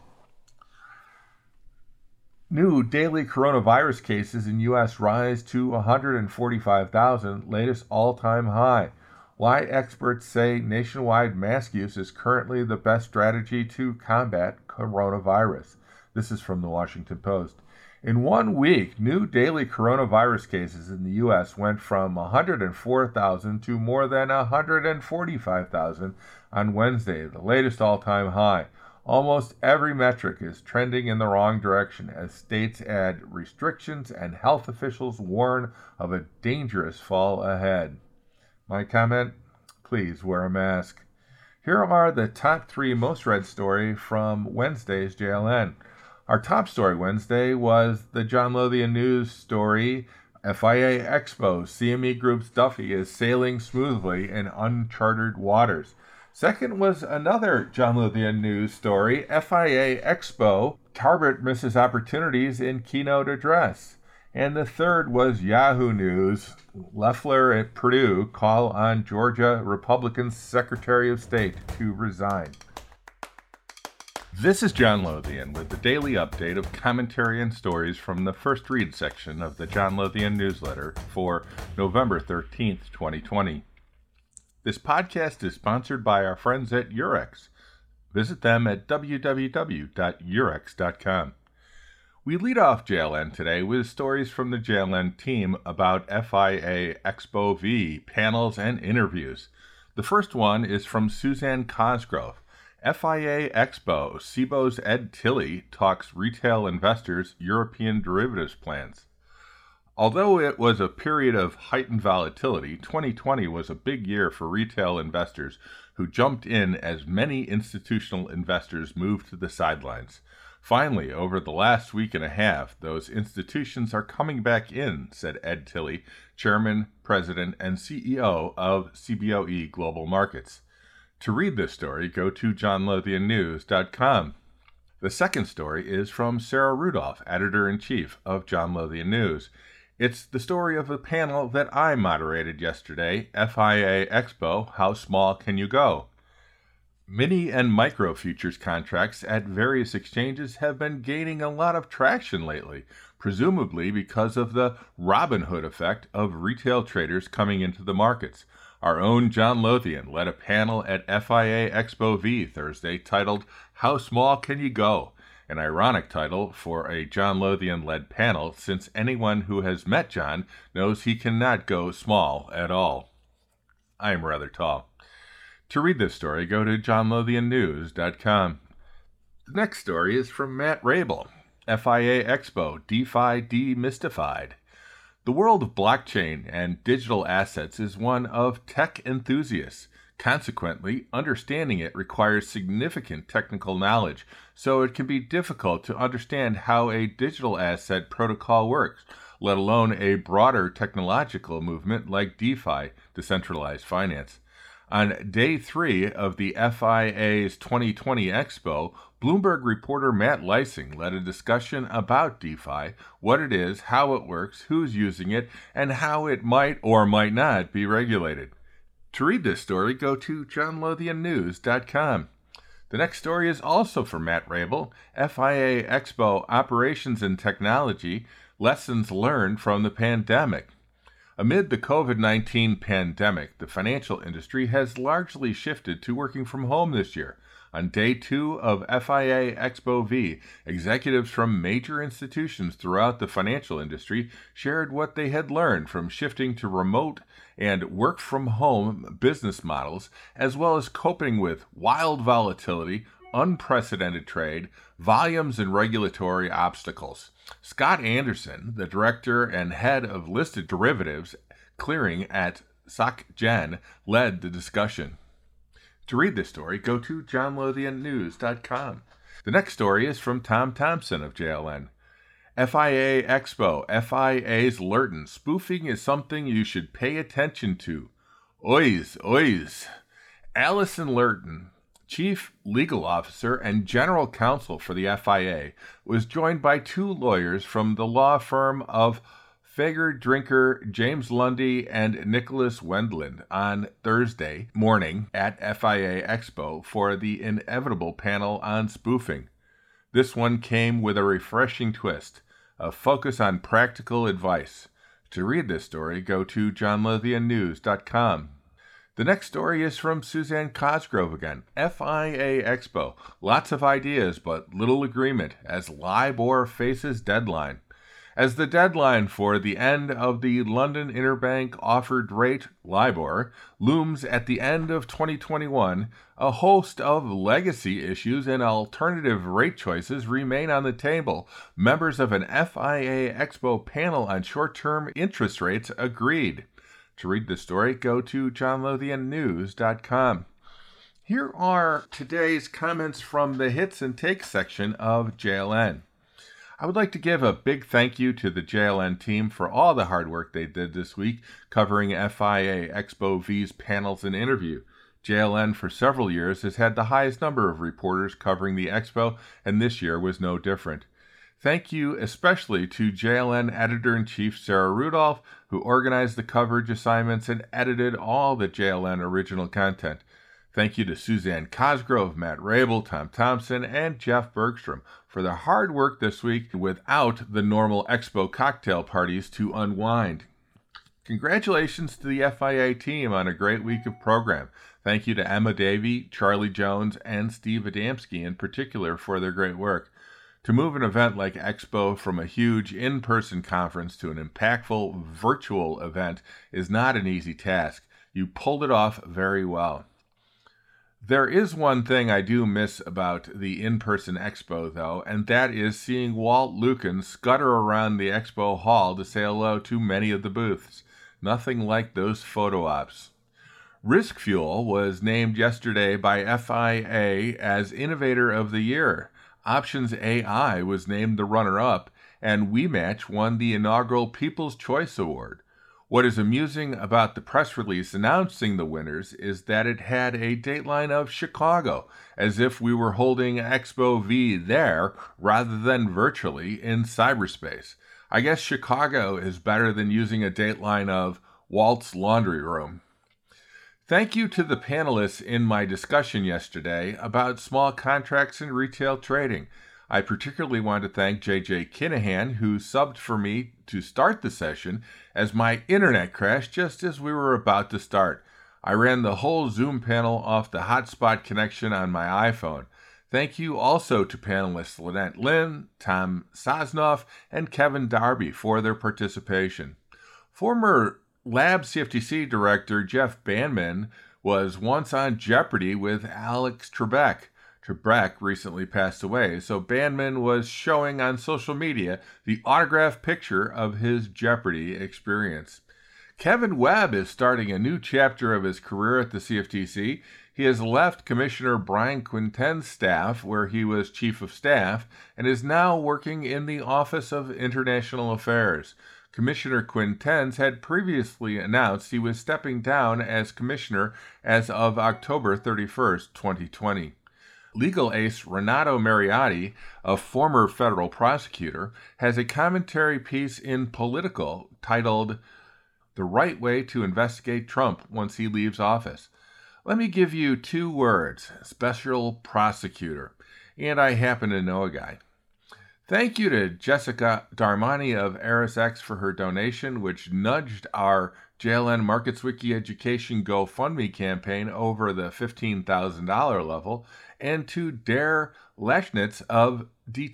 New daily coronavirus cases in U.S. rise to 145,000, latest all-time high. Why experts say nationwide mask use is currently the best strategy to combat coronavirus. This is from the Washington Post. In 1 week, new daily coronavirus cases in the U.S. went from 104,000 to more than 145,000 on Wednesday, the latest all-time high. Almost every metric is trending in the wrong direction as states add restrictions and health officials warn of a dangerous fall ahead. My comment? Please wear a mask. Here are the top 3 most read stories from Wednesday's JLN. Our top story Wednesday was the John Lothian News story, FIA Expo, CME Group's Duffy is sailing smoothly in uncharted waters. Second was another John Lothian News story, FIA Expo, Tarbert misses opportunities in keynote address. And the third was Yahoo News, Loeffler at Purdue call on Georgia Republican Secretary of State to resign. This is John Lothian with the daily update of commentary and stories from the First Read section of the John Lothian newsletter for November 13th, 2020. This podcast is sponsored by our friends at Eurex. Visit them at www.eurex.com. We lead off JLN today with stories from the JLN team about FIA Expo V panels and interviews. The first one is from Suzanne Cosgrove. FIA Expo, SIBO's Ed Tilley talks retail investors' European derivatives plans. Although it was a period of heightened volatility, 2020 was a big year for retail investors who jumped in as many institutional investors moved to the sidelines. Finally, over the last week and a half, those institutions are coming back in, said Ed Tilley, Chairman, President, and CEO of CBOE Global Markets. To read this story, go to johnlothiannews.com. The second story is from Sarah Rudolph, Editor-in-Chief of John Lothian News. It's the story of a panel that I moderated yesterday, FIA Expo, How Small Can You Go? Mini and micro futures contracts at various exchanges have been gaining a lot of traction lately, presumably because of the Robin Hood effect of retail traders coming into the markets. Our own John Lothian led a panel at FIA Expo V Thursday titled, How Small Can You Go? An ironic title for a John Lothian-led panel, since anyone who has met John knows he cannot go small at all. I am rather tall. To read this story, go to johnlothiannews.com. The next story is from Matt Rabel, FIA Expo, DeFi Demystified. The world of blockchain and digital assets is one of tech enthusiasts. Consequently, understanding it requires significant technical knowledge, so it can be difficult to understand how a digital asset protocol works, let alone a broader technological movement like DeFi, decentralized finance. On day 3 of the FIA's 2020 Expo, Bloomberg reporter Matt Leising led a discussion about DeFi, what it is, how it works, who's using it, and how it might or might not be regulated. To read this story, go to johnlothiannews.com. The next story is also from Matt Rabel, FIA Expo Operations and Technology, Lessons Learned from the Pandemic. Amid the COVID-19 pandemic, the financial industry has largely shifted to working from home this year. On day 2 of FIA Expo V, executives from major institutions throughout the financial industry shared what they had learned from shifting to remote and work-from-home business models, as well as coping with wild volatility, unprecedented trade, volumes, and regulatory obstacles. Scott Anderson, the director and head of listed derivatives clearing at SocGen, led the discussion. To read this story, go to johnlothiannews.com. The next story is from Tom Thompson of JLN. FIA Expo, FIA's Lurton. Spoofing is something you should pay attention to. Oys. Allison Lurton, Chief Legal Officer and General Counsel for the FIA, was joined by 2 lawyers from the law firm of Fager Drinker, James Lundy, and Nicholas Wendland on Thursday morning at FIA Expo for the inevitable panel on spoofing. This one came with a refreshing twist, a focus on practical advice. To read this story, go to johnlothiannews.com. The next story is from Suzanne Cosgrove again. FIA Expo. Lots of ideas, but little agreement as LIBOR faces deadline. As the deadline for the end of the London Interbank Offered Rate, LIBOR, looms at the end of 2021, a host of legacy issues and alternative rate choices remain on the table. Members of an FIA Expo panel on short-term interest rates agreed. To read the story, go to johnlothiannews.com. Here are today's comments from the Hits and Takes section of JLN. I would like to give a big thank you to the JLN team for all the hard work they did this week covering FIA Expo V's panels and interview. JLN for several years has had the highest number of reporters covering the Expo, and this year was no different. Thank you especially to JLN Editor-in-Chief Sarah Rudolph, who organized the coverage assignments and edited all the JLN original content. Thank you to Suzanne Cosgrove, Matt Rabel, Tom Thompson, and Jeff Bergstrom for their hard work this week without the normal Expo cocktail parties to unwind. Congratulations to the FIA team on a great week of program. Thank you to Emma Davey, Charlie Jones, and Steve Adamski in particular for their great work. To move an event like Expo from a huge in-person conference to an impactful virtual event is not an easy task. You pulled it off very well. There is one thing I do miss about the in-person Expo, though, and that is seeing Walt Lukin scutter around the Expo hall to say hello to many of the booths. Nothing like those photo ops. Risk Fuel was named yesterday by FIA as Innovator of the Year. Options AI was named the runner-up, and WeMatch won the inaugural People's Choice Award. What is amusing about the press release announcing the winners is that it had a dateline of Chicago, as if we were holding Expo V there rather than virtually in cyberspace. I guess Chicago is better than using a dateline of Walt's laundry room. Thank you to the panelists in my discussion yesterday about small contracts and retail trading. I particularly want to thank J.J. Kinahan, who subbed for me to start the session as my internet crashed just as we were about to start. I ran the whole Zoom panel off the hotspot connection on my iPhone. Thank you also to panelists Lynette Lynn, Tom Sosnoff, and Kevin Darby for their participation. Former Lab CFTC Director Jeff Banman was once on Jeopardy with Alex Trebek. Trebek recently passed away, so Banman was showing on social media the autographed picture of his Jeopardy experience. Kevin Webb is starting a new chapter of his career at the CFTC. He has left Commissioner Brian Quinten's staff, where he was Chief of Staff, and is now working in the Office of International Affairs. Commissioner Quintens had previously announced he was stepping down as commissioner as of October 31st, 2020. Legal ace Renato Mariotti, a former federal prosecutor, has a commentary piece in Political titled "The Right Way to Investigate Trump Once He Leaves Office." Let me give you 2 words: special prosecutor. And I happen to know a guy. Thank you to Jessica Darmani of ErisX for her donation, which nudged our JLN MarketsWiki Education GoFundMe campaign over the $15,000 level, and to Dare Lechnitz of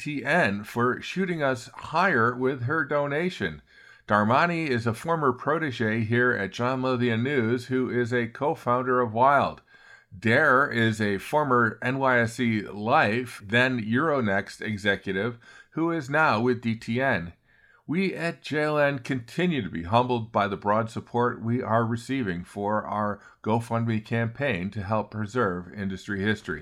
DTN for shooting us higher with her donation. Darmani is a former protege here at John Lothian News who is a co-founder of Wild. Dare is a former NYSE Life, then Euronext executive who is now with DTN. We at JLN continue to be humbled by the broad support we are receiving for our GoFundMe campaign to help preserve industry history.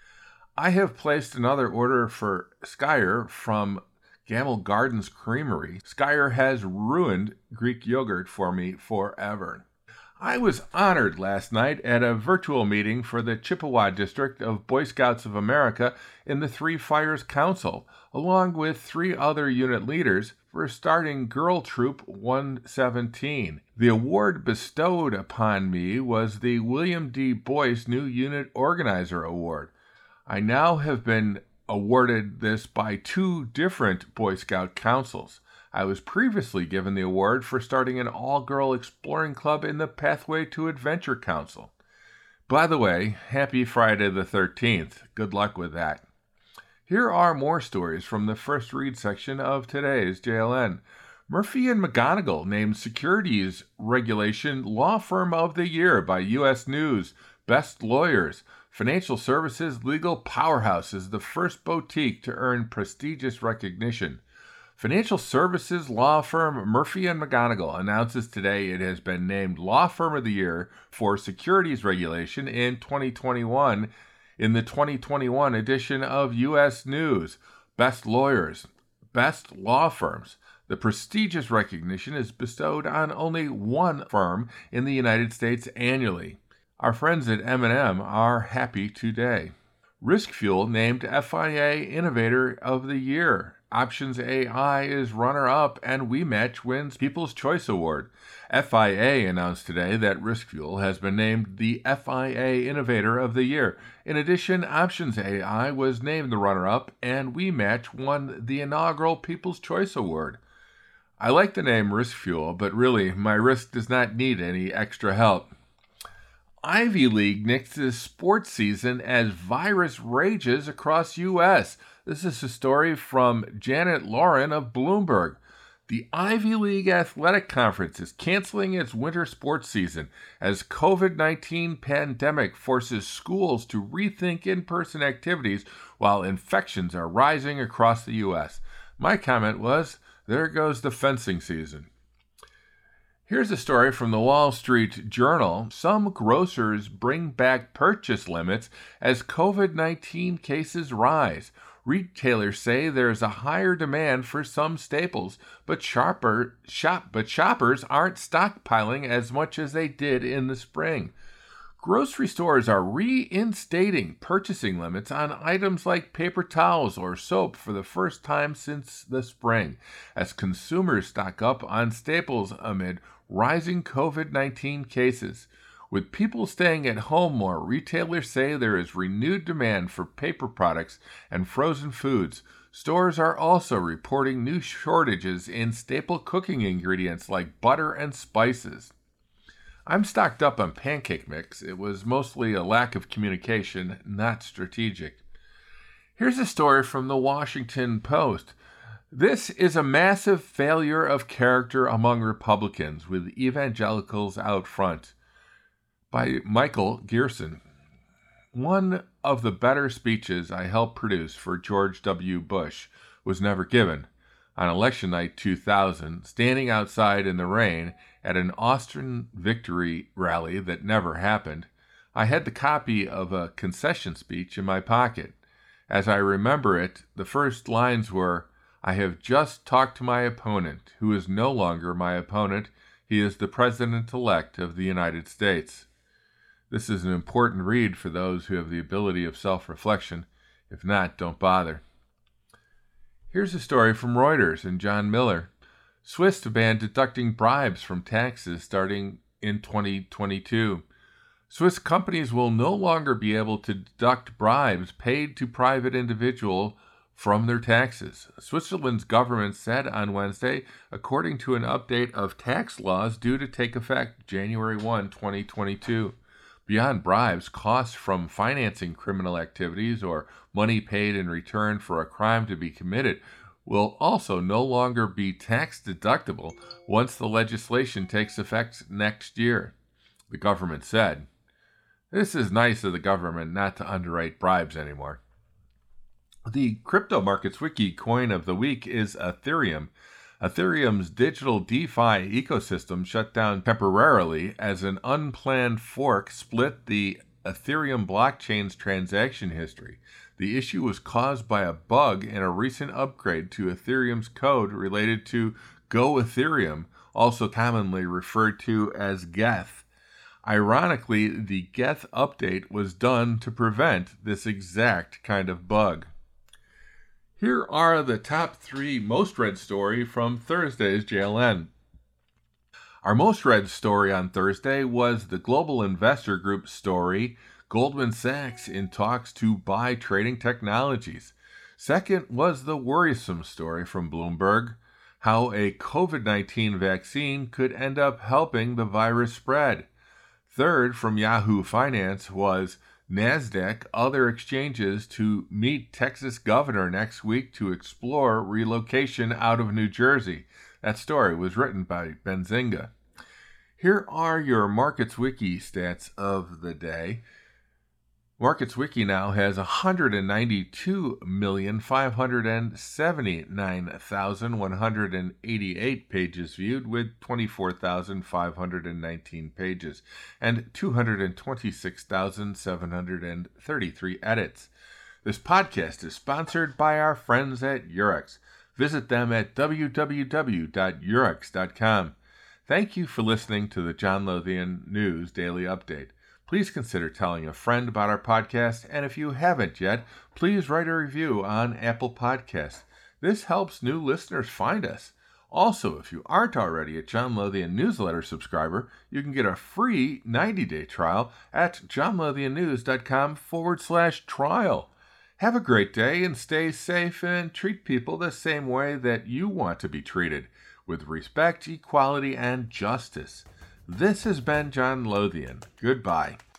I have placed another order for Skyer from Gamble Gardens Creamery. Skyer has ruined Greek yogurt for me forever. I was honored last night at a virtual meeting for the Chippewa District of Boy Scouts of America in the Three Fires Council, along with 3 other unit leaders for starting Girl Troop 117. The award bestowed upon me was the William D. Boyce New Unit Organizer Award. I now have been awarded this by 2 different Boy Scout councils. I was previously given the award for starting an all-girl exploring club in the Pathway to Adventure Council. By the way, happy Friday the 13th. Good luck with that. Here are more stories from the first read section of today's JLN. Murphy & McGonigal named Securities Regulation Law Firm of the Year by U.S. News. Best Lawyers. Financial Services Legal Powerhouse is the first boutique to earn prestigious recognition. Financial services law firm Murphy & McGonigal announces today it has been named Law Firm of the Year for Securities Regulation in 2021 in the 2021 edition of U.S. News. Best Lawyers, Best Law Firms. The prestigious recognition is bestowed on only one firm in the United States annually. Our friends at M&M are happy today. Risk Fuel named FIA Innovator of the Year. Options AI is runner-up, and WeMatch wins People's Choice Award. FIA announced today that RiskFuel has been named the FIA Innovator of the Year. In addition, Options AI was named the runner-up, and WeMatch won the inaugural People's Choice Award. I like the name RiskFuel, but really, my risk does not need any extra help. Ivy League nixes sports season as virus rages across U.S. This is a story from Janet Lauren of Bloomberg. The Ivy League Athletic Conference is canceling its winter sports season as COVID-19 pandemic forces schools to rethink in-person activities while infections are rising across the U.S. My comment was, there goes the fencing season. Here's a story from the Wall Street Journal. Some grocers bring back purchase limits as COVID-19 cases rise. Retailers say there's a higher demand for some staples, but shoppers aren't stockpiling as much as they did in the spring. Grocery stores are reinstating purchasing limits on items like paper towels or soap for the first time since the spring, as consumers stock up on staples amid rising COVID-19 cases. With people staying at home more, retailers say there is renewed demand for paper products and frozen foods. Stores are also reporting new shortages in staple cooking ingredients like butter and spices. I'm stocked up on pancake mix. It was mostly a lack of communication, not strategic. Here's a story from the Washington Post. This is a massive failure of character among Republicans, with evangelicals out front. By Michael Gerson. One of the better speeches I helped produce for George W. Bush was never given. On election night 2000, standing outside in the rain at an Austrian victory rally that never happened, I had the copy of a concession speech in my pocket. As I remember it, the first lines were, "I have just talked to my opponent, who is no longer my opponent. He is the President-elect of the United States." This is an important read for those who have the ability of self-reflection. If not, don't bother. Here's a story from Reuters and John Miller. Swiss to ban deducting bribes from taxes starting in 2022. Swiss companies will no longer be able to deduct bribes paid to private individuals from their taxes. Switzerland's government said on Wednesday, according to an update of tax laws due to take effect January 1, 2022. Beyond bribes, costs from financing criminal activities or money paid in return for a crime to be committed will also no longer be tax deductible once the legislation takes effect next year, the government said. This is nice of the government not to underwrite bribes anymore. The Crypto Markets Wiki coin of the week is Ethereum. Ethereum's digital DeFi ecosystem shut down temporarily as an unplanned fork split the Ethereum blockchain's transaction history. The issue was caused by a bug in a recent upgrade to Ethereum's code related to Go Ethereum, also commonly referred to as Geth. Ironically, the Geth update was done to prevent this exact kind of bug. Here are the top 3 most read stories from Thursday's JLN. Our most read story on Thursday was the Global Investor Group story, Goldman Sachs in talks to buy Trading Technologies. Second was the worrisome story from Bloomberg, how a COVID-19 vaccine could end up helping the virus spread. Third, from Yahoo Finance, was NASDAQ, other exchanges to meet Texas governor next week to explore relocation out of New Jersey. That story was written by Benzinga. Here are your Markets Wiki stats of the day. Markets Wiki now has 192,579,188 pages viewed with 24,519 pages and 226,733 edits. This podcast is sponsored by our friends at Eurex. Visit them at www.eurex.com. Thank you for listening to the John Lothian News Daily Update. Please consider telling a friend about our podcast, and if you haven't yet, please write a review on Apple Podcasts. This helps new listeners find us. Also, if you aren't already a John Lothian newsletter subscriber, you can get a free 90-day trial at johnlothiannews.com/trial. Have a great day and stay safe and treat people the same way that you want to be treated, with respect, equality, and justice. This has been John Lothian. Goodbye.